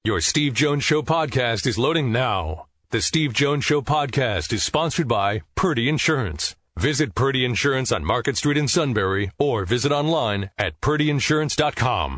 Your Steve Jones Show podcast is loading now. The Steve Jones Show podcast is sponsored by Purdy Insurance. Visit Purdy Insurance on Market Street in Sunbury or visit online at purdyinsurance.com.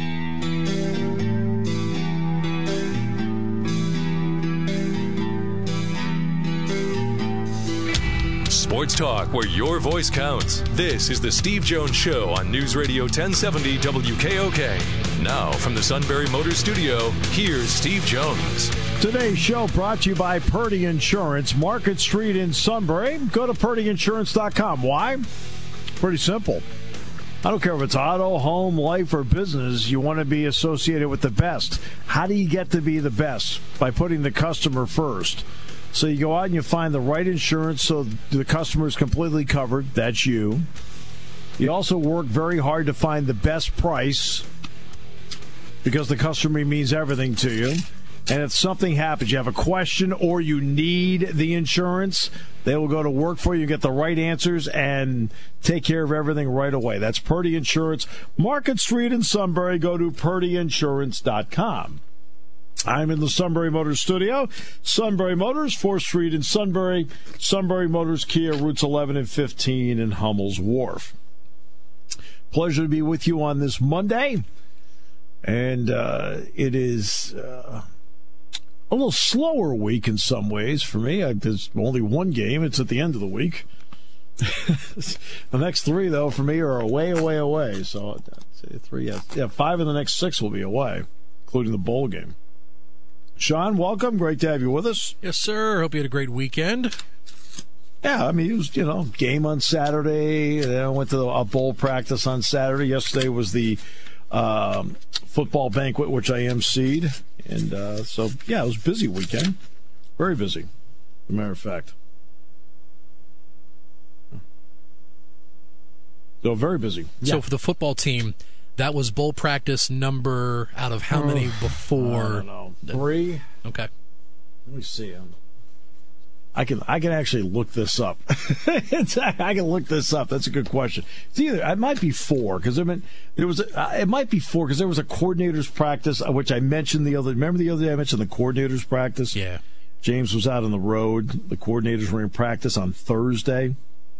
Sports talk where your voice counts. This is the Steve Jones Show on News Radio 1070 WKOK. Now from the Sunbury Motors Studio, here's Steve Jones. Today's show brought to you by Purdy Insurance, Market Street in Sunbury. Go to purdyinsurance.com. Why? Pretty simple. I don't care if it's auto, home, life, or business. You want to be associated with the best. How do you get to be the best? By putting the customer first. So you go out and you find the right insurance so the customer is completely covered. That's you. You also work very hard to find the best price because the customer means everything to you. And if something happens, you have a question or you need the insurance, they will go to work for you, get the right answers, and take care of everything right away. That's Purdy Insurance. Market Street in Sunbury. Go to purdyinsurance.com. I'm in the Sunbury Motors studio. Sunbury Motors, 4th Street in Sunbury. Sunbury Motors, Kia, routes 11 and 15 in Hummel's Wharf. Pleasure to be with you on this Monday. And it is a little slower week in some ways for me. There's only one game. It's at the end of the week. The next three, though, for me are away. So, 3, 5 of the next 6 will be away, including the bowl game. Sean, welcome. Great to have you with us. Yes, sir. Hope you had a great weekend. Yeah, I mean, it was, game on Saturday. Then I went to a bowl practice on Saturday. Yesterday was the football banquet, which I emceed. And it was a busy weekend. Very busy, as a matter of fact. So, very busy. So, for the football team, that was bowl practice number out of how many before? I don't know. 3? Okay. Let me see. I can actually look this up. I can look this up. That's a good question. It's either it might be 4 because it might be 4 because there was a coordinators practice which I mentioned the other. Remember the other day I mentioned the coordinators practice? Yeah. James was out on the road. The coordinators were in practice on Thursday.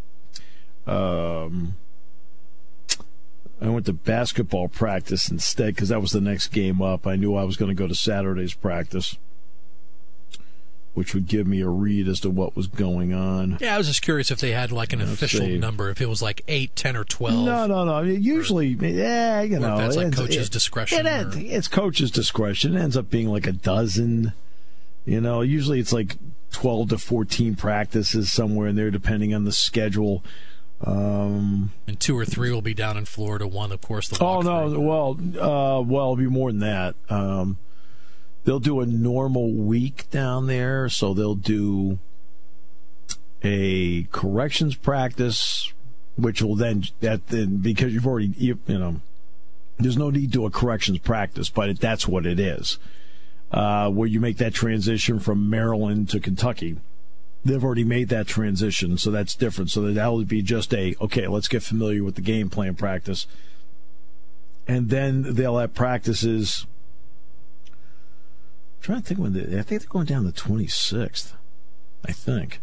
I went to basketball practice instead because that was the next game up. I knew I was going to go to Saturday's practice, which would give me a read as to what was going on. Yeah, I was just curious if they had like an official number, if it was like 8, 10, or 12. No. Usually, that's like coach's discretion. It's coach's discretion. It ends up being like a dozen. Usually it's like 12 to 14 practices somewhere in there, depending on the schedule. And 2 or 3 will be down in Florida. 1, of course, the walkthrough. Oh, no. It'll be more than that. They'll do a normal week down there, so they'll do a corrections practice, which will then because you've already, there's no need to do a corrections practice, but that's what it is. Where you make that transition from Maryland to Kentucky. They've already made that transition, so that's different. So that would be just let's get familiar with the game plan practice. And then they'll have practices. I'm trying to think I think they're going down the 26th, I think.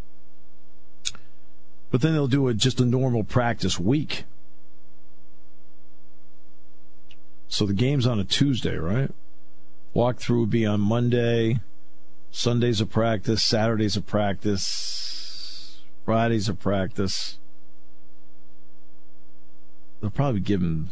But then they'll do just a normal practice week. So the game's on a Tuesday, right? Walkthrough would be on Monday. Sunday's a practice, Saturday's a practice, Friday's a practice. They'll probably give him,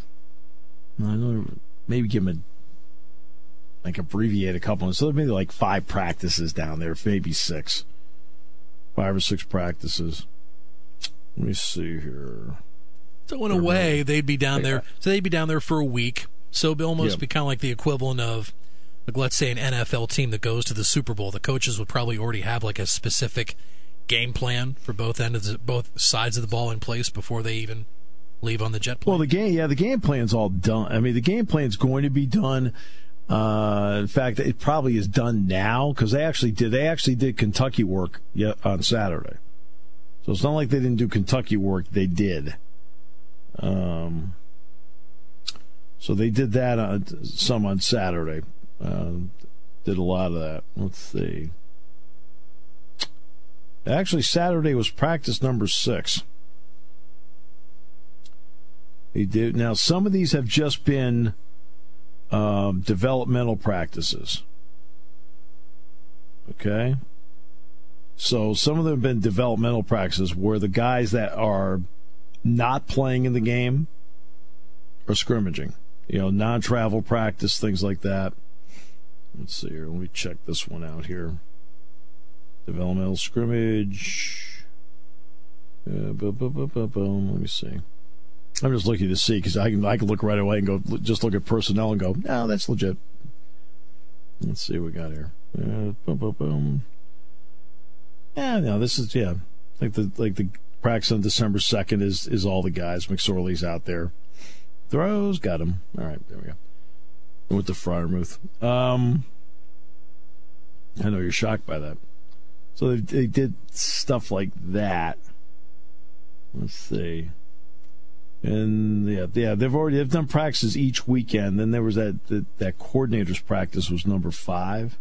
abbreviate a couple. So maybe like 5 practices down there, maybe 6. 5 or 6 practices. Let me see here. So in a way, they'd be down there. So they'd be down there for a week. So it'd almost be kind of like the equivalent of, like, let's say an NFL team that goes to the Super Bowl. The coaches would probably already have like a specific game plan for both sides of the ball in place before they even leave on the jet plane. Well, the game plan's all done. I mean, the game plan's going to be done. In fact, it probably is done now because they actually did Kentucky work on Saturday. So it's not like they didn't do Kentucky work. They did. So they did that some on Saturday. Did a lot of that. Let's see. Actually, Saturday was practice number 6. He did. Now, some of these have just been developmental practices. Okay? So some of them have been developmental practices where the guys that are not playing in the game are scrimmaging. Non-travel practice, things like that. Let's see here. Let me check this one out here. Developmental scrimmage. Let me see. I'm just looking to see because I can look right away and go just look at personnel and go, no, that's legit. Let's see what we got here. Yeah, no, this is like the practice on December 2nd is all the guys. McSorley's out there. Throws, got him. All right, there we go. With the Freiermuth. I know you're shocked by that. So they did stuff like that. Let's see. And they've done practices each weekend. Then there was that coordinator's practice was number 5.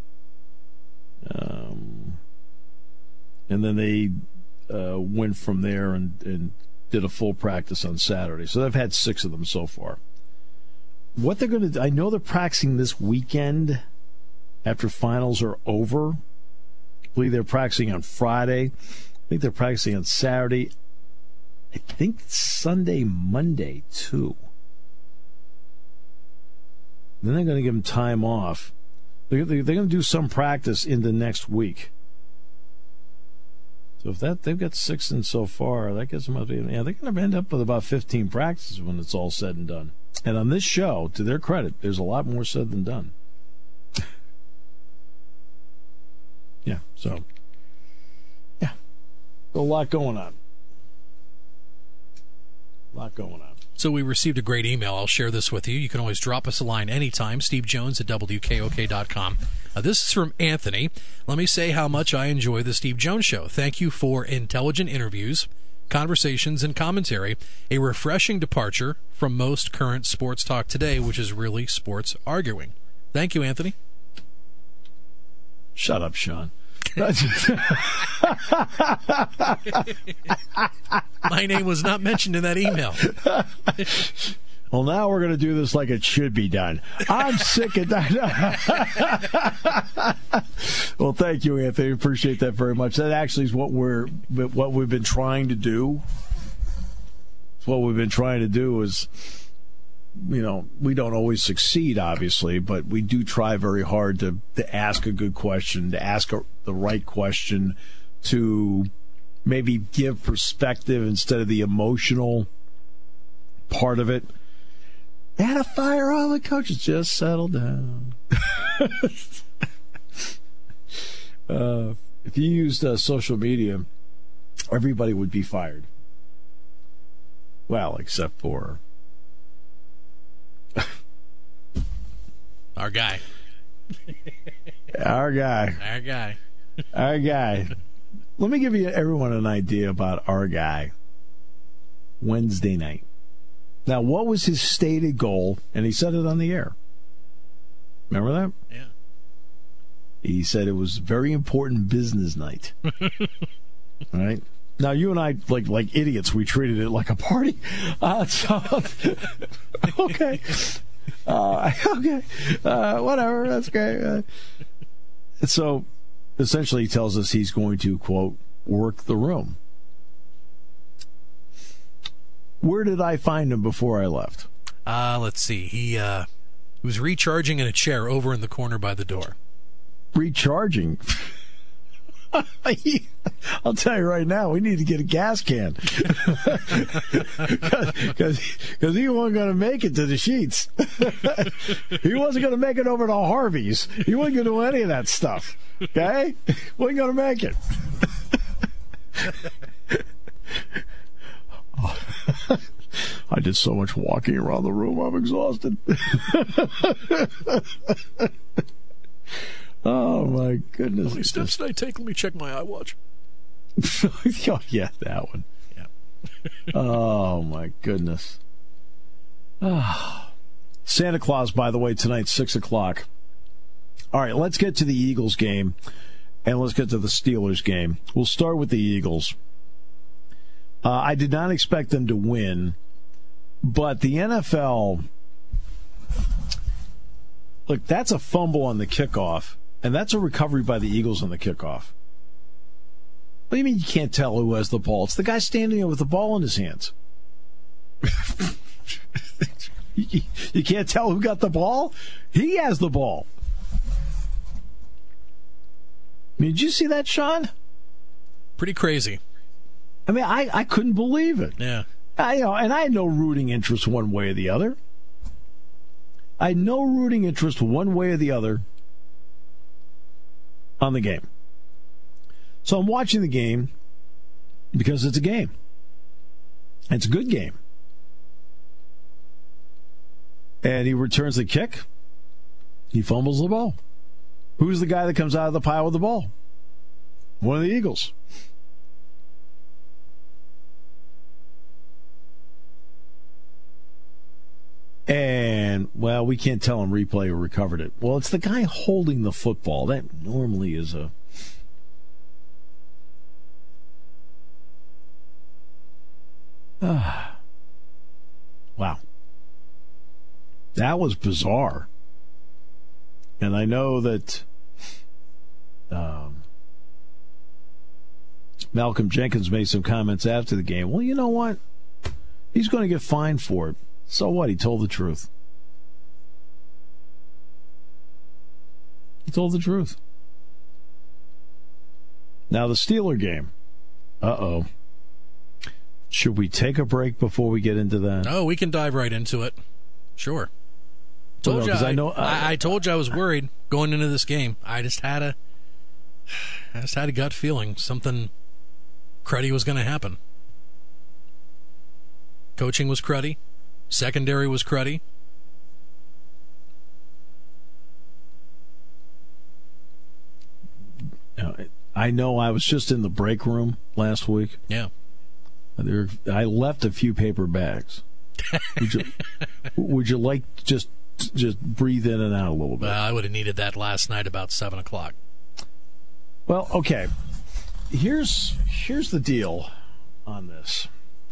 And then they went from there and did a full practice on Saturday. So they've had 6 of them so far. What they're going to do, I know they're practicing this weekend after finals are over. I believe they're practicing on Friday. I think they're practicing on Saturday. I think Sunday, Monday, too. Then they're going to give them time off. They're going to do some practice in the next week. So if they've got 6 in so far, that gets them up. They're going to end up with about 15 practices when it's all said and done. And on this show, to their credit, there's a lot more said than done. So a lot going on. So we received a great email. I'll share this with you. You can always drop us a line anytime. Steve Jones at WKOK.com. This is from Anthony. Let me say how much I enjoy the Steve Jones Show. Thank you for intelligent interviews, conversations, and commentary. A refreshing departure from most current sports talk today, which is really sports arguing. Thank you, Anthony. Shut up, Sean. My name was not mentioned in that email. Well, now we're going to do this like it should be done. I'm sick of that. Well, thank you, Anthony. Appreciate that very much. That actually is what we've been trying to do. What we've been trying to do is, we don't always succeed, obviously, but we do try very hard to ask a good question, to ask the right question, to maybe give perspective instead of the emotional part of it. They had to fire all the coaches. Just settle down. If you used social media, everybody would be fired. Well, except for our guy. Our guy. Let me give everyone an idea about our guy. Wednesday night. Now, what was his stated goal? And he said it on the air. Remember that? Yeah. He said it was a very important business night. All right? Now, you and I, like idiots, we treated it like a party. Okay. Whatever. That's great. So, essentially, he tells us he's going to, quote, work the room. Where did I find him before I left? Let's see. He was recharging in a chair over in the corner by the door. Recharging? I'll tell you right now, we need to get a gas can. Because he wasn't going to make it to the sheets. He wasn't going to make it over to Harvey's. He wasn't going to do any of that stuff. Okay? Wasn't going to make it. I did so much walking around the room, I'm exhausted. Oh, my goodness. How many steps did I take? Let me check my iWatch. Oh, yeah, that one. Yeah. Oh, my goodness. Santa Claus, by the way, tonight, 6 o'clock. All right, let's get to the Eagles game, and let's get to the Steelers game. We'll start with the Eagles. I did not expect them to win, but the NFL, look, that's a fumble on the kickoff, and that's a recovery by the Eagles on the kickoff. What do you mean you can't tell who has the ball? It's the guy standing there with the ball in his hands. You can't tell who got the ball? He has the ball. I mean, did you see that, Sean? Pretty crazy. I mean, I couldn't believe it. Yeah. And I had no rooting interest one way or the other. I had no rooting interest one way or the other on the game. So I'm watching the game because it's a game. It's a good game. And he returns the kick. He fumbles the ball. Who's the guy that comes out of the pile with the ball? One of the Eagles. And, well, we can't tell on replay who recovered it. Well, it's the guy holding the football. That normally is a... Wow. That was bizarre. And I know that Malcolm Jenkins made some comments after the game. Well, you know what? He's going to get fined for it. So what? He told the truth. He told the truth. Now, the Steeler game. Uh-oh. Should we take a break before we get into that? Oh, we can dive right into it. Sure. Told you. I told you I was worried going into this game. I just had a gut feeling something cruddy was going to happen. Coaching was cruddy. Secondary was cruddy. I know I was just in the break room last week. Yeah. I left a few paper bags. Would you like to just breathe in and out a little bit? I would have needed that last night about 7 o'clock. Well, okay. Here's the deal on this.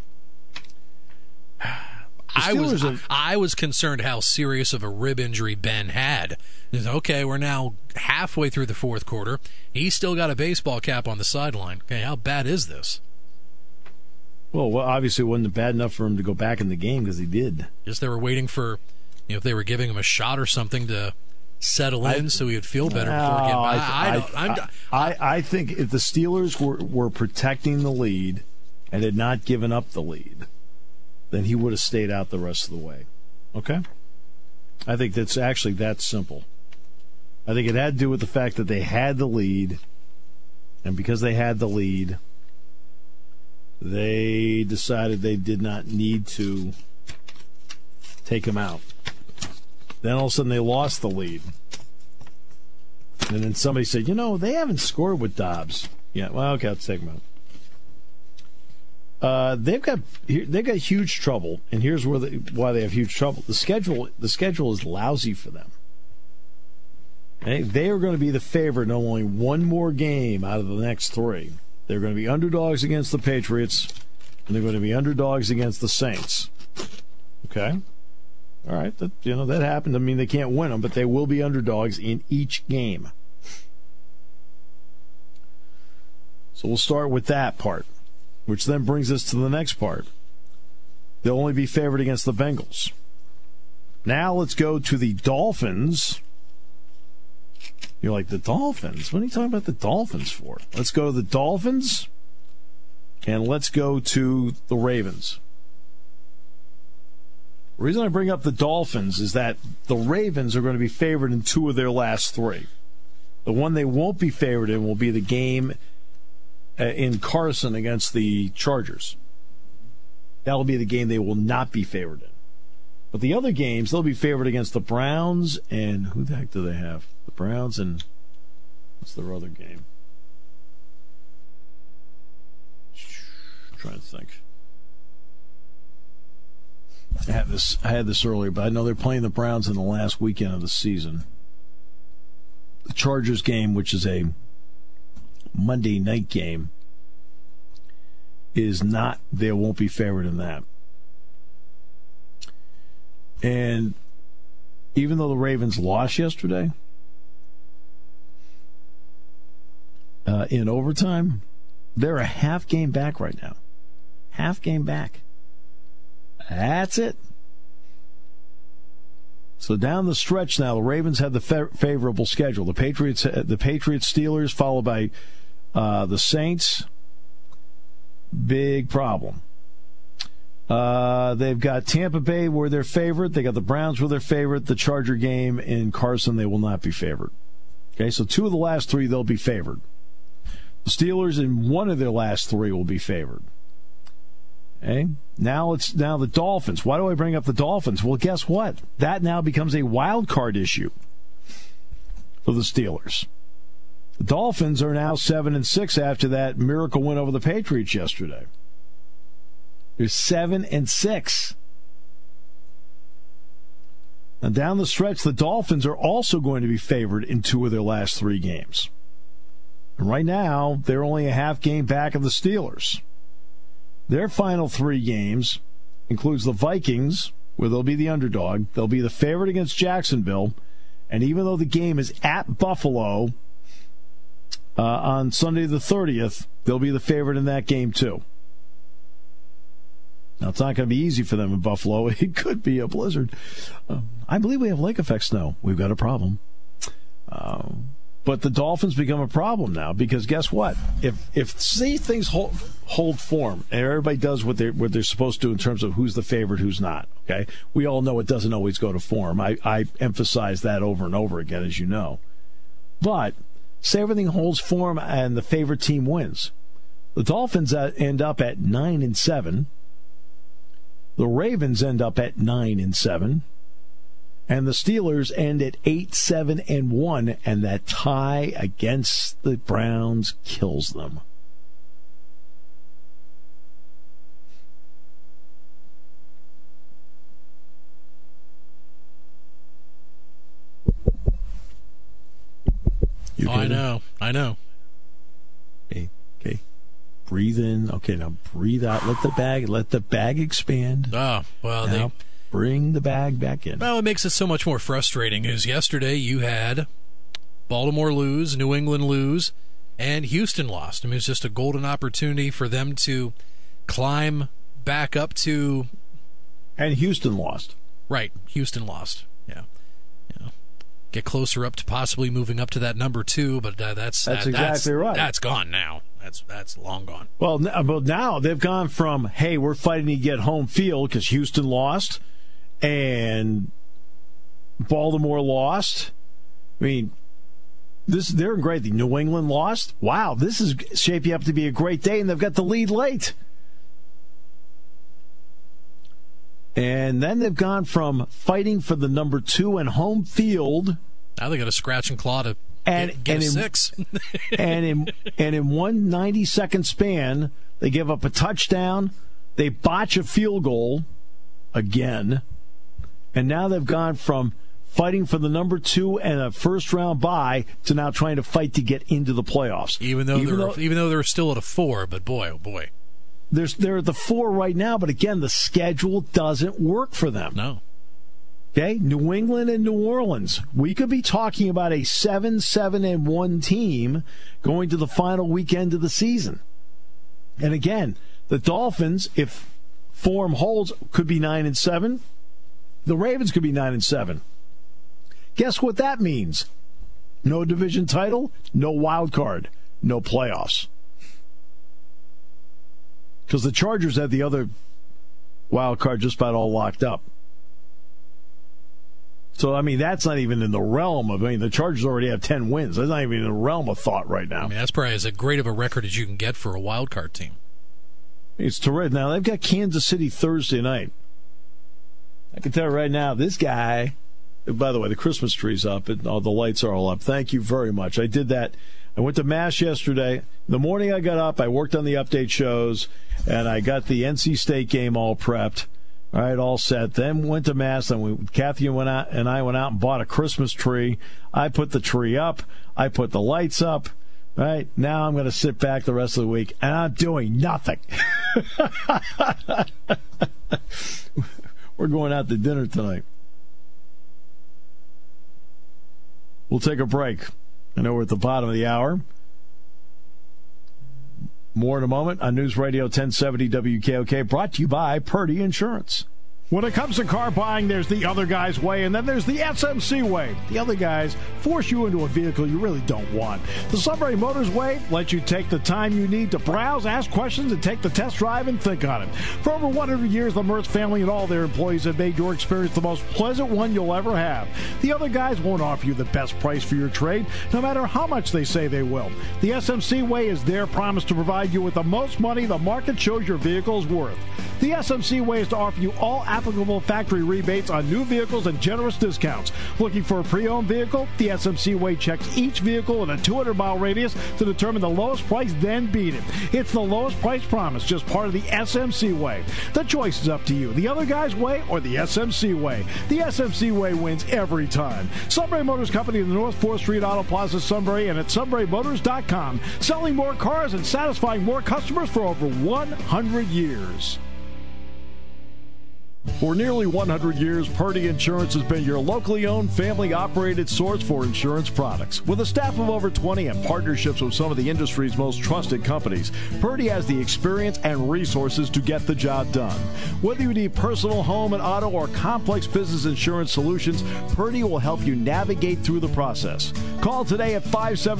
I was concerned how serious of a rib injury Ben had. Okay, we're now halfway through the fourth quarter. He's still got a baseball cap on the sideline. Okay, how bad is this? Well, obviously it wasn't bad enough for him to go back in the game because he did. Just they were waiting for, if they were giving him a shot or something to settle in so he would feel better before getting back. I think if the Steelers were protecting the lead and had not given up the lead, then he would have stayed out the rest of the way. Okay? I think that's actually that simple. I think it had to do with the fact that they had the lead, and because they had the lead, they decided they did not need to take him out. Then all of a sudden they lost the lead. And then somebody said, they haven't scored with Dobbs. Yeah, well, okay, let's take him out. They've got huge trouble, and here's why they have huge trouble. The schedule is lousy for them. Okay? They are going to be the favorite in only one more game out of the next three. They're going to be underdogs against the Patriots, and they're going to be underdogs against the Saints. Okay? All right, that happened. I mean, they can't win them, but they will be underdogs in each game. So we'll start with that part, which then brings us to the next part. They'll only be favored against the Bengals. Now let's go to the Dolphins. You're like, the Dolphins? What are you talking about the Dolphins for? Let's go to the Dolphins, and let's go to the Ravens. The reason I bring up the Dolphins is that the Ravens are going to be favored in two of their last three. The one they won't be favored in will be the game in Carson against the Chargers. That'll be the game they will not be favored in. But the other games, they'll be favored against the Browns, and who the heck do they have? The Browns and what's their other game? I'm trying to think. I had this earlier, but I know they're playing the Browns in the last weekend of the season. The Chargers game, which is a Monday night game, is not, they won't be favored in that. And even though the Ravens lost yesterday in overtime, they're a half game back right now. Half game back. That's it. So down the stretch now, the Ravens have the favorable schedule. The Patriots, Steelers, followed by the Saints. Big problem. They've got Tampa Bay where they're favored. They got the Browns where they're favored. The Charger game in Carson, they will not be favored. Okay, so 2 of the last 3 they'll be favored. The Steelers in 1 of their last 3 will be favored. Okay, now the Dolphins. Why do I bring up the Dolphins? Well, guess what? That now becomes a wild card issue for the Steelers. The Dolphins are now 7-6 after that miracle win over the Patriots yesterday. They're 7-6. Now down the stretch, the Dolphins are also going to be favored in 2 of their last 3 games. And right now, they're only a half game back of the Steelers. Their final 3 games includes the Vikings, where they'll be the underdog. They'll be the favorite against Jacksonville. And even though the game is at Buffalo on Sunday the 30th, they'll be the favorite in that game too. Now, it's not going to be easy for them in Buffalo. It could be a blizzard. I believe we have lake effect snow. We've got a problem. But the Dolphins become a problem now because guess what? If say things hold form and everybody does what they're supposed to in terms of who's the favorite, who's not. Okay, we all know it doesn't always go to form. I emphasize that over and over again, as you know. But say everything holds form and the favorite team wins. The Dolphins end up at 9-7. The Ravens end up at 9-7. And the Steelers end at 8-7-1, and that tie against the Browns kills them. I know. Okay. Breathe in. Okay, now breathe out. Let the bag expand. Oh, well, now, bring the bag back in. Well, what makes it so much more frustrating is yesterday you had Baltimore lose, New England lose, and Houston lost. I mean, it's just a golden opportunity for them to climb back up to... And Houston lost. Right, Houston lost. Yeah. Get closer up to possibly moving up to that number 2, but that's exactly right. That's gone now. That's long gone. Well, now they've gone from, hey, we're fighting to get home field because Houston lost and Baltimore lost. I mean, they're great. The New England lost. Wow, this is shaping up to be a great day, and they've got the lead late. And then they've gone from fighting for the number 2 and home field. Now they got to scratch and claw to get a 6. and in one 90-second span, they give up a touchdown. They botch a field goal again. And now they've gone from fighting for the number 2 and a first-round bye to now trying to fight to get into the playoffs. Even though they're still at a 4, but boy, oh boy. They're at the 4 right now, but again, the schedule doesn't work for them. No. Okay, New England and New Orleans. We could be talking about a 7-7-1 team going to the final weekend of the season. And again, the Dolphins, if form holds, could be 9-7. The Ravens could be 9-7. Guess what that means? No division title, no wild card, no playoffs. Because the Chargers have the other wild card just about all locked up. So, I mean, that's not even in the realm of, the Chargers already have 10 wins. That's not even in the realm of thought right now. I mean, that's probably as great of a record as you can get for a wild card team. It's terrific. Now, they've got Kansas City Thursday night. I can tell you right now, this guy, by the way, the Christmas tree's up and all the lights are all up. Thank you very much. I did that. I went to Mass yesterday. The morning I got up, I worked on the update shows, and I got the NC State game all prepped. All right, all set. Then went to Mass. Then Kathy and I went out and bought a Christmas tree. I put the tree up. I put the lights up. All right, now I'm going to sit back the rest of the week, and I'm doing nothing. We're going out to dinner tonight. We'll take a break. I know we're at the bottom of the hour. More in a moment on News Radio 1070 WKOK, brought to you by Purdy Insurance. When it comes to car buying, there's the other guy's way, and then there's the SMC way. The other guys force you into a vehicle you really don't want. The Sunbury Motors way lets you take the time you need to browse, ask questions, and take the test drive and think on it. For over 100 years, the Mertz family and all their employees have made your experience the most pleasant one you'll ever have. The other guys won't offer you the best price for your trade, no matter how much they say they will. The SMC way is their promise to provide you with the most money the market shows your vehicle is worth. The SMC way is to offer you all applicable factory rebates on new vehicles and generous discounts. Looking for a pre-owned vehicle? The SMC way checks each vehicle in a 200-mile radius to determine the lowest price, then beat it. It's the lowest price promise, just part of the SMC way. The choice is up to you. The other guy's way or the SMC way. The SMC way wins every time. Sunbury Motors Company in the North 4th Street Auto Plaza, Sunbury, and at sunburymotors.com. Selling more cars and satisfying more customers for over 100 years. For nearly 100 years, Purdy Insurance has been your locally owned, family-operated source for insurance products. With a staff of over 20 and partnerships with some of the industry's most trusted companies, Purdy has the experience and resources to get the job done. Whether you need personal, home, and auto, or complex business insurance solutions, Purdy will help you navigate through the process. Call today at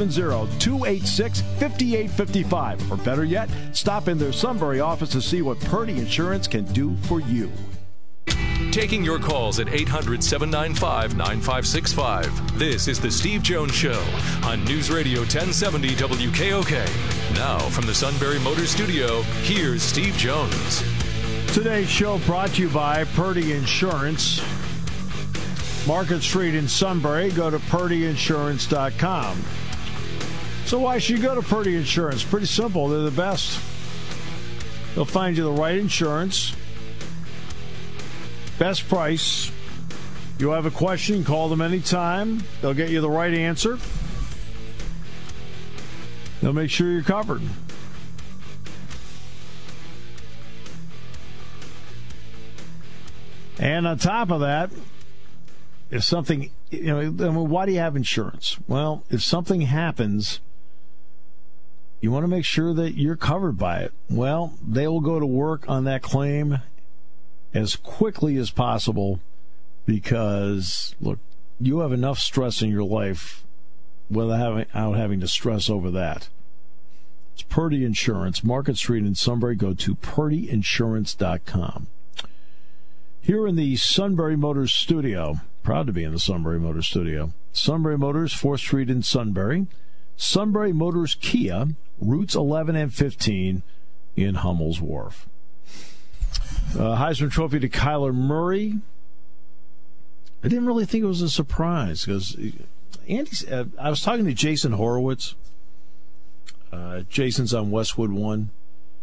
570-286-5855. Or better yet, stop in their Sunbury office to see what Purdy Insurance can do for you. Taking your calls at 800-795-9565. This is the Steve Jones Show on News Radio 1070 WKOK. Now from the Sunbury Motors Studio, here's Steve Jones. Today's show brought to you by Purdy Insurance. Market Street in Sunbury. Go to purdyinsurance.com. So why should you go to Purdy Insurance? Pretty simple. They're the best. They'll find you the right insurance. Best price. You have a question, call them anytime. They'll get you the right answer. They'll make sure you're covered. And on top of that, if something, why do you have insurance? Well, if something happens, you want to make sure that you're covered by it. Well, they will go to work on that claim as quickly as possible because, look, you have enough stress in your life without having to stress over that. It's Purdy Insurance, Market Street in Sunbury. Go to purdyinsurance.com. Here in the Sunbury Motors studio, proud to be in the Sunbury Motors studio, Sunbury Motors, 4th Street in Sunbury, Sunbury Motors Kia, routes 11 and 15 in Hummel's Wharf. Heisman Trophy to Kyler Murray. I didn't really think it was a surprise because I was talking to Jason Horowitz. Jason's on Westwood One.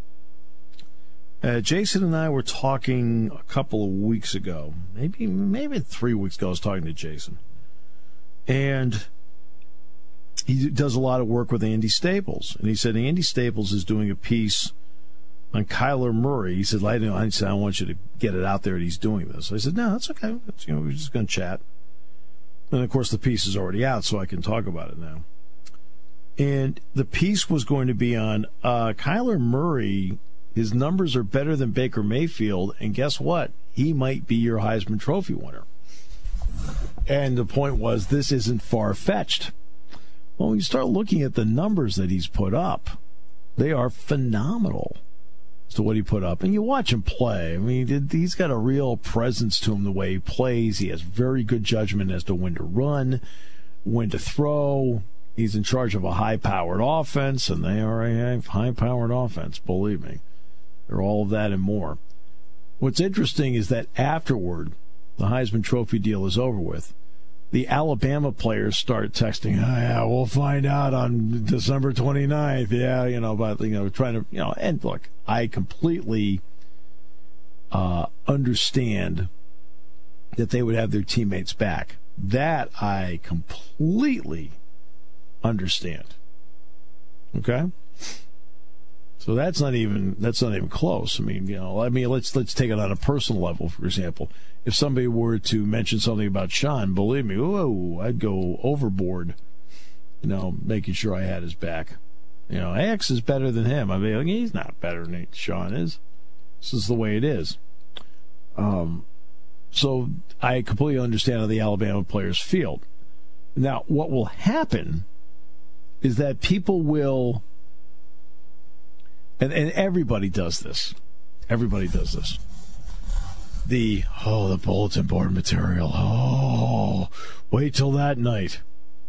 Jason and I were talking a couple of weeks ago, maybe 3 weeks ago. I was talking to Jason, and he does a lot of work with Andy Staples, and he said Andy Staples is doing a piece on Kyler Murray. He said, I don't want you to get it out there that he's doing this. I said, no, that's okay. We're just going to chat. And, of course, the piece is already out, so I can talk about it now. And the piece was going to be on Kyler Murray. His numbers are better than Baker Mayfield, and guess what? He might be your Heisman Trophy winner. And the point was, this isn't far-fetched. Well, when you start looking at the numbers that he's put up, they are phenomenal as to what he put up. And you watch him play. I mean, he's got a real presence to him the way he plays. He has very good judgment as to when to run, when to throw. He's in charge of a high-powered offense, and they are a high-powered offense, believe me. They're all of that and more. What's interesting is that afterward, the Heisman Trophy deal is over with, the Alabama players start texting, yeah, we'll find out on December 29th. Yeah, but, trying to, and look, I completely understand that they would have their teammates back. That I completely understand. Okay? So that's not even close. I mean, let's take it on a personal level, for example. If somebody were to mention something about Sean, believe me, I'd go overboard, making sure I had his back. X is better than him. I mean, he's not better than Sean is. This is the way it is. So I completely understand how the Alabama players feel. Now, what will happen is that people will, and everybody does this. Everybody does this. The bulletin board material. Wait till that night.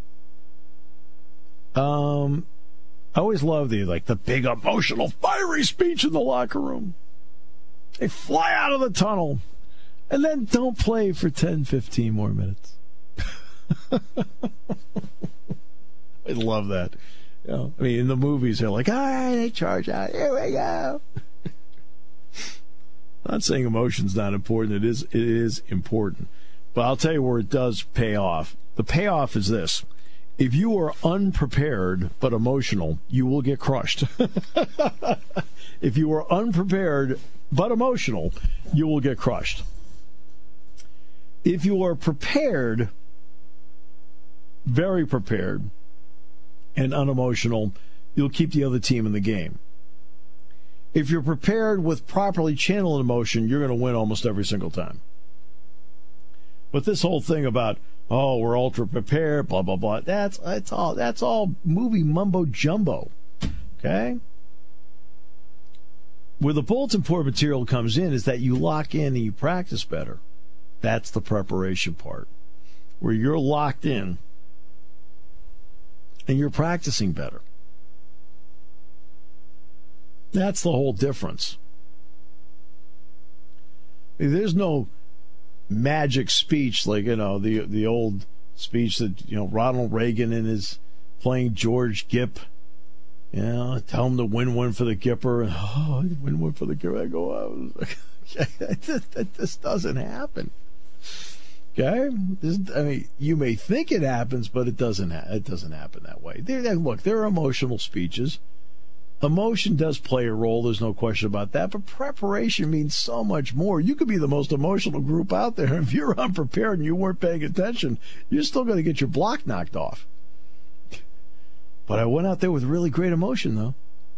I always love the big emotional, fiery speech in the locker room. They fly out of the tunnel and then don't play for 10, 15 more minutes. I love that. I mean, in the movies, they're like, all right, they charge out. Here we go. I'm not saying emotion's not important. It is important. But I'll tell you where it does pay off. The payoff is this. If you are unprepared but emotional, you will get crushed. If you are unprepared but emotional, you will get crushed. If you are prepared, very prepared, and unemotional, you'll keep the other team in the game. If you're prepared with properly channeled emotion, you're going to win almost every single time. But this whole thing about, we're ultra prepared, blah, blah, blah, that's all movie mumbo jumbo. Okay? Where the bulletin board material comes in is that you lock in and you practice better. That's the preparation part. Where you're locked in and you're practicing better. That's the whole difference. There's no magic speech like, the old speech that, Ronald Reagan in his playing George Gipp. Tell him to win one for the Gipper. Win one for the Gipper. I go, this doesn't happen. Okay? You may think it happens, but it doesn't happen that way. There are emotional speeches. Emotion does play a role, there's no question about that, but preparation means so much more. You could be the most emotional group out there, and if you're unprepared and you weren't paying attention, you're still going to get your block knocked off. But I went out there with really great emotion, though.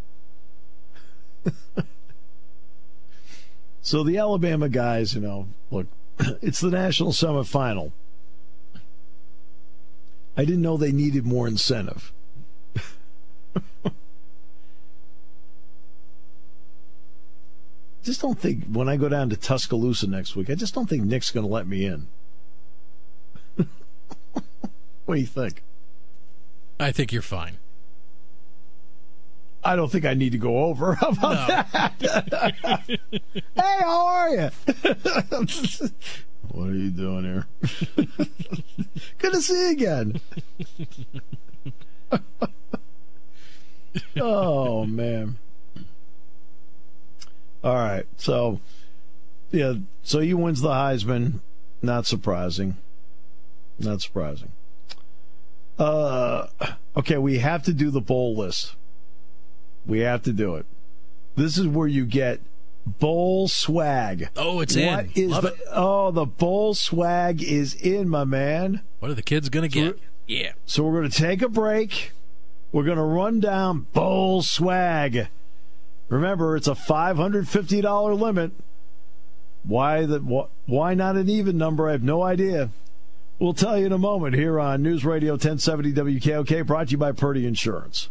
So the Alabama guys, look, it's the national semifinal. I didn't know they needed more incentive. Just don't think, when I go down to Tuscaloosa next week, I just don't think Nick's going to let me in. What do you think? I think you're fine. I don't think I need to go over. How about that? Hey, how are you? What are you doing here? Good to see you again. Oh, man. All right. So he wins the Heisman. Not surprising. Okay, we have to do the bowl list. We have to do it. This is where you get bowl swag. Oh, it's in. Love it. Oh, the bowl swag is in, my man. What are the kids going to get? Yeah. So we're going to take a break. We're going to run down bowl swag. Remember, it's a $550 limit. Why not an even number? I have no idea. We'll tell you in a moment here on News Radio 1070 WKOK, brought to you by Purdy Insurance.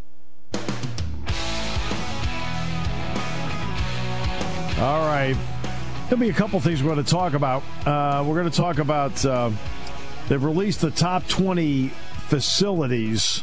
All right. There'll be a couple things we're going to talk about. We're going to talk about they've released the top 20 facilities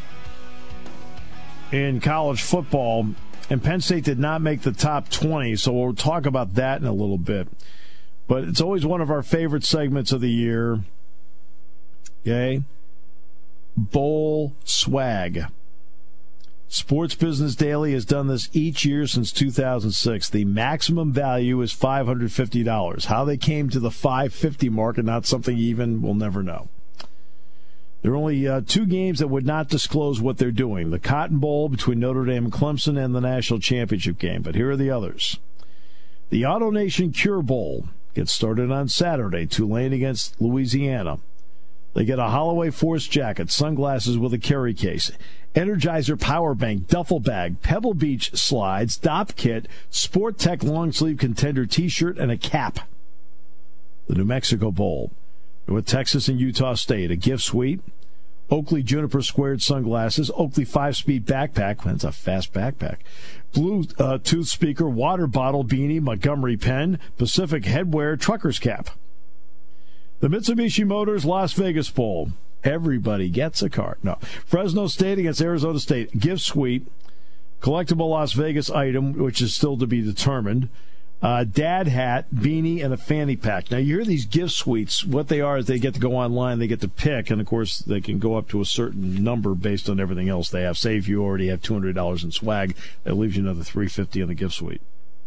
in college football, and Penn State did not make the top 20, so we'll talk about that in a little bit. But it's always one of our favorite segments of the year. Okay? Bowl swag. Sports Business Daily has done this each year since 2006. The maximum value is $550. How they came to the $550 mark and not something even, we'll never know. There are only two games that would not disclose what they're doing. The Cotton Bowl between Notre Dame and Clemson and the National Championship game. But here are the others. The AutoNation Cure Bowl gets started on Saturday. Tulane against Louisiana. They get a Holloway Force jacket, sunglasses with a carry case, Energizer power bank, duffel bag, Pebble Beach slides, DOP kit, Sport Tech long sleeve contender t-shirt, and a cap. The New Mexico Bowl with Texas and Utah State, a gift suite, Oakley Juniper squared sunglasses, Oakley 5-speed backpack, that's a fast backpack, Bluetooth speaker, water bottle, beanie, Montgomery pen, Pacific headwear, trucker's cap. The Mitsubishi Motors Las Vegas Bowl. Everybody gets a card. No. Fresno State against Arizona State. Gift suite. Collectible Las Vegas item, which is still to be determined. Dad hat, beanie, and a fanny pack. Now, you hear these gift suites. What they are is they get to go online. They get to pick. And, of course, they can go up to a certain number based on everything else they have. Say if you already have $200 in swag, that leaves you another $350 in the gift suite.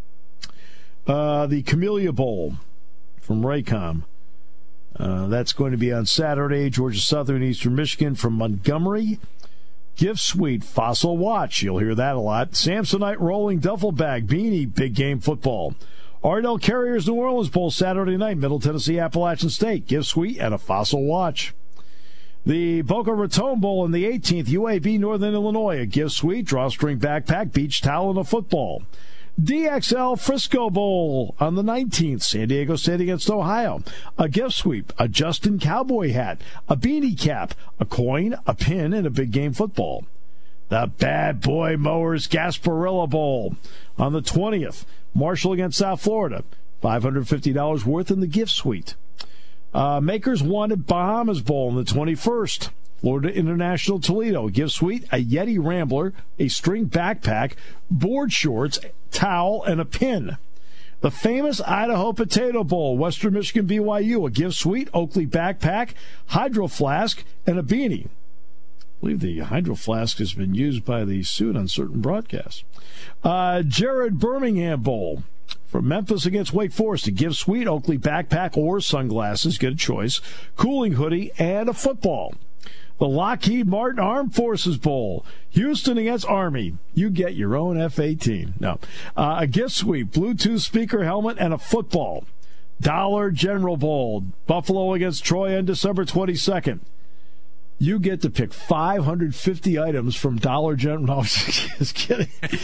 The Camellia Bowl from Raycom. That's going to be on Saturday. Georgia Southern, Eastern Michigan from Montgomery. Gift suite, Fossil watch. You'll hear that a lot. Samsonite rolling duffel bag, beanie, big game football. Ardell Carriers New Orleans Bowl Saturday night, Middle Tennessee Appalachian State. Gift suite and a Fossil watch. The Boca Raton Bowl in the 18th, UAB Northern Illinois. A gift suite, drawstring backpack, beach towel, and a football. DXL Frisco Bowl on the 19th, San Diego State against Ohio. A gift sweep, a Justin Cowboy hat, a beanie cap, a coin, a pin, and a big game football. The Bad Boy Mowers Gasparilla Bowl on the 20th, Marshall against South Florida. $550 worth in the gift suite. Makers Wanted Bahamas Bowl on the 21st. Florida International Toledo, gift suite, a Yeti Rambler, a string backpack, board shorts, towel, and a pin. The famous Idaho Potato Bowl, Western Michigan BYU, a gift suite, Oakley backpack, hydro flask, and a beanie. I believe the hydro flask has been used by the suit on certain broadcasts. Jared Birmingham Bowl from Memphis against Wake Forest, a gift suite, Oakley backpack or sunglasses, get a choice, cooling hoodie, and a football. The Lockheed Martin Armed Forces Bowl, Houston against Army. You get your own F-18. No. A gift suite, Bluetooth speaker, helmet, and a football. Dollar General Bowl, Buffalo against Troy on December 22nd. You get to pick 550 items from Dollar General. No, just kidding.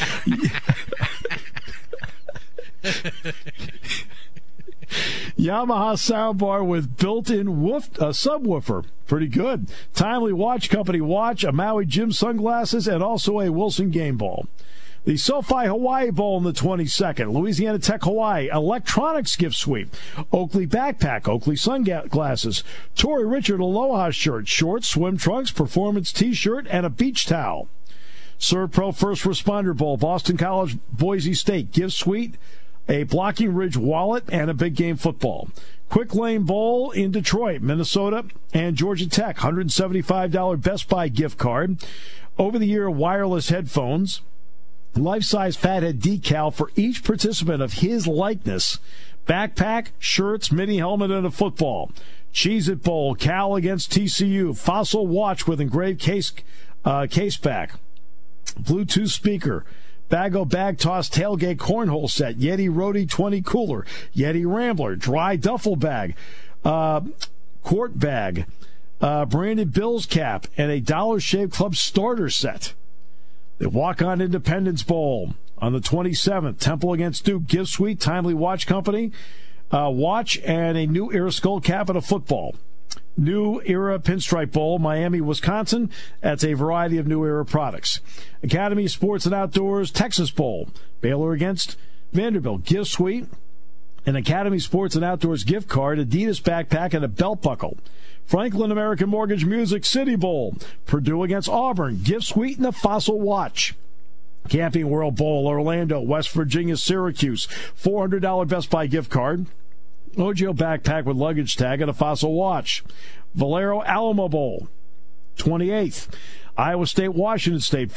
Yamaha soundbar with built-in subwoofer. Pretty good. Timely Watch Company watch, a Maui Jim sunglasses, and also a Wilson game ball. The SoFi Hawaii Bowl on the 22nd. Louisiana Tech Hawaii electronics gift suite. Oakley backpack, Oakley sunglasses. Torrey Richard Aloha shirt, shorts, swim trunks, performance t-shirt, and a beach towel. ServPro First Responder Bowl, Boston College, Boise State gift suite, a Blocking Ridge wallet, and a big game football. Quick Lane Bowl in Detroit, Minnesota, and Georgia Tech, $175 Best Buy gift card. Over-the-ear wireless headphones. Life-size fathead decal for each participant of his likeness. Backpack, shirts, mini helmet, and a football. Cheez-It Bowl, Cal against TCU. Fossil watch with engraved case back. Bluetooth speaker. Bago Bag Toss Tailgate Cornhole Set, Yeti Roadie 20 Cooler, Yeti Rambler, Dry Duffel Bag, Quart Bag, Branded Bills Cap, and a Dollar Shave Club Starter Set. The Walk-On Independence Bowl on the 27th, Temple against Duke, gift suite, Timely Watch Company, watch, and a New Era skull cap and a football. New Era Pinstripe Bowl, Miami, Wisconsin. That's a variety of New Era products. Academy Sports and Outdoors, Texas Bowl. Baylor against Vanderbilt, gift suite. An Academy Sports and Outdoors gift card, Adidas backpack, and a belt buckle. Franklin American Mortgage Music City Bowl. Purdue against Auburn, gift suite, and a Fossil watch. Camping World Bowl, Orlando, West Virginia, Syracuse. $400 Best Buy gift card. Ogio backpack with luggage tag and a Fossil watch. Valero Alamo Bowl, 28th. Iowa State, Washington State,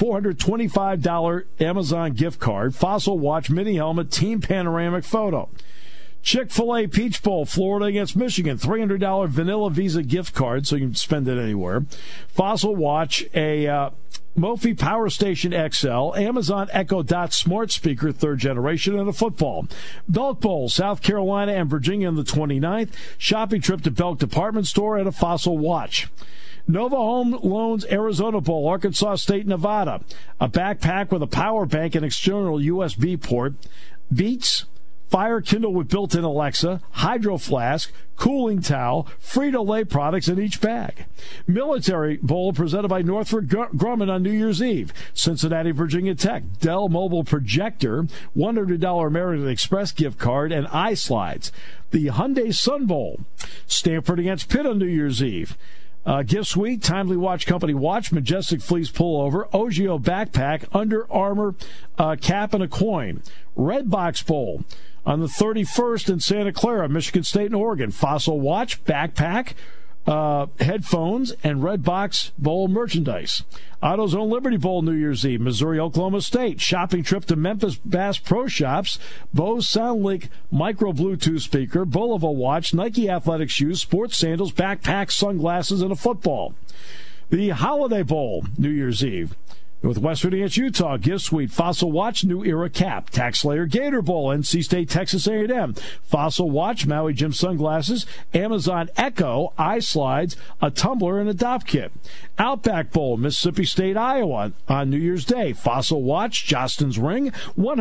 $425 Amazon gift card. Fossil Watch mini helmet, team panoramic photo. Chick-fil-A Peach Bowl, Florida against Michigan, $300 Vanilla Visa gift card, so you can spend it anywhere. Fossil Watch, a Mophie Power Station XL, Amazon Echo Dot smart speaker, 3rd generation, and a football. Belk Bowl, South Carolina and Virginia on the 29th. Shopping trip to Belk Department Store and a Fossil Watch. Nova Home Loans Arizona Bowl, Arkansas State, Nevada. A backpack with a power bank and external USB port. Beats, Fire Kindle with built-in Alexa, Hydro Flask, cooling towel, Frito-Lay products in each bag. Military Bowl presented by Northrop Grumman on New Year's Eve. Cincinnati, Virginia Tech, Dell Mobile Projector, $100 American Express gift card, and iSlides. The Hyundai Sun Bowl, Stanford against Pitt on New Year's Eve. Gift Suite, Timely Watch Company watch, Majestic Fleece pullover, Ogio backpack, Under Armour cap and a coin. Red Box Bowl on the 31st in Santa Clara, Michigan State and Oregon. Fossil Watch, backpack, headphones, and Red Box Bowl merchandise. AutoZone Liberty Bowl New Year's Eve, Missouri, Oklahoma State. Shopping trip to Memphis Bass Pro Shops, Bose SoundLink micro Bluetooth speaker, Bulova watch, Nike athletic shoes, sports sandals, backpacks, sunglasses, and a football. The Holiday Bowl New Year's Eve, Northwestern against Utah, Gift Suite, Fossil Watch, New Era cap, Tax Slayer Gator Bowl, NC State, Texas A&M, Fossil Watch, Maui Jim sunglasses, Amazon Echo, iSlides, a tumbler, and a Dop kit. Outback Bowl, Mississippi State, Iowa on New Year's Day, Fossil Watch, Jostens ring,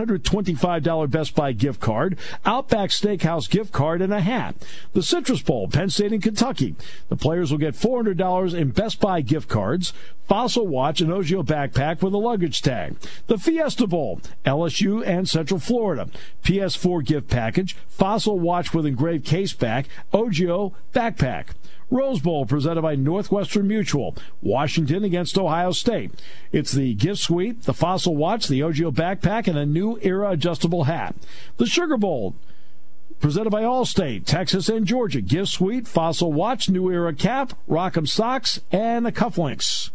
$125 Best Buy gift card, Outback Steakhouse gift card, and a hat. The Citrus Bowl, Penn State and Kentucky. The players will get $400 in Best Buy gift cards, Fossil Watch, and Ogio backpack with a luggage tag. The Fiesta Bowl, LSU and Central Florida. PS4 gift package, Fossil Watch with engraved case back, Ogio backpack. Rose Bowl presented by Northwestern Mutual, Washington against Ohio State. It's the Gift Suite, the Fossil Watch, the Ogio backpack, and a New Era adjustable hat. The Sugar Bowl presented by Allstate, Texas and Georgia. Gift Suite, Fossil Watch, New Era cap, Rock'em socks, and the cufflinks.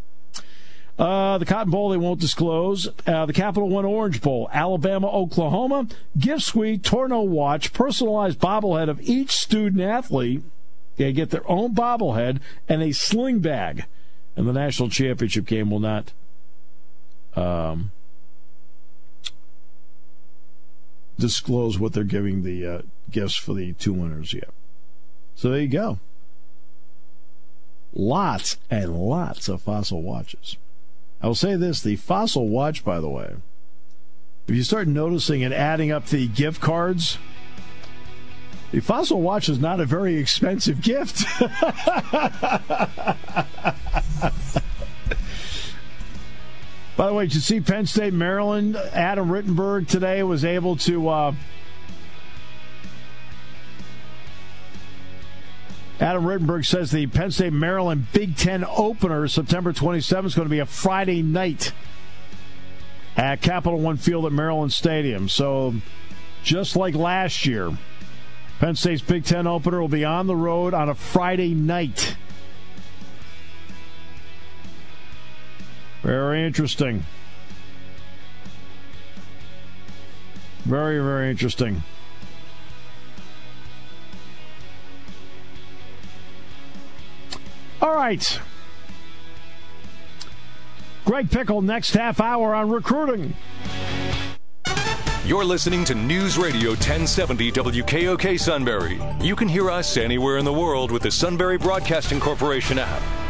The Cotton Bowl they won't disclose. The Capital One Orange Bowl, Alabama, Oklahoma. Gift Suite, Torno watch, personalized bobblehead of each student athlete. They get their own bobblehead and a sling bag. And the national championship game will not disclose what they're giving the gifts for the two winners yet. So there you go. Lots and lots of Fossil watches. I will say this, the Fossil watch, by the way, if you start noticing and adding up the gift cards, the Fossil watch is not a very expensive gift. By the way, did you see Penn State, Maryland? Adam Rittenberg today was able to... Adam Rittenberg says the Penn State, Maryland Big Ten opener, September 27th, is going to be a Friday night at Capital One Field at Maryland Stadium. So just like last year, Penn State's Big Ten opener will be on the road on a Friday night. Very interesting. Very, very interesting. All right. Greg Pickle, next half hour on recruiting. You're listening to News Radio 1070 WKOK Sunbury. You can hear us anywhere in the world with the Sunbury Broadcasting Corporation app.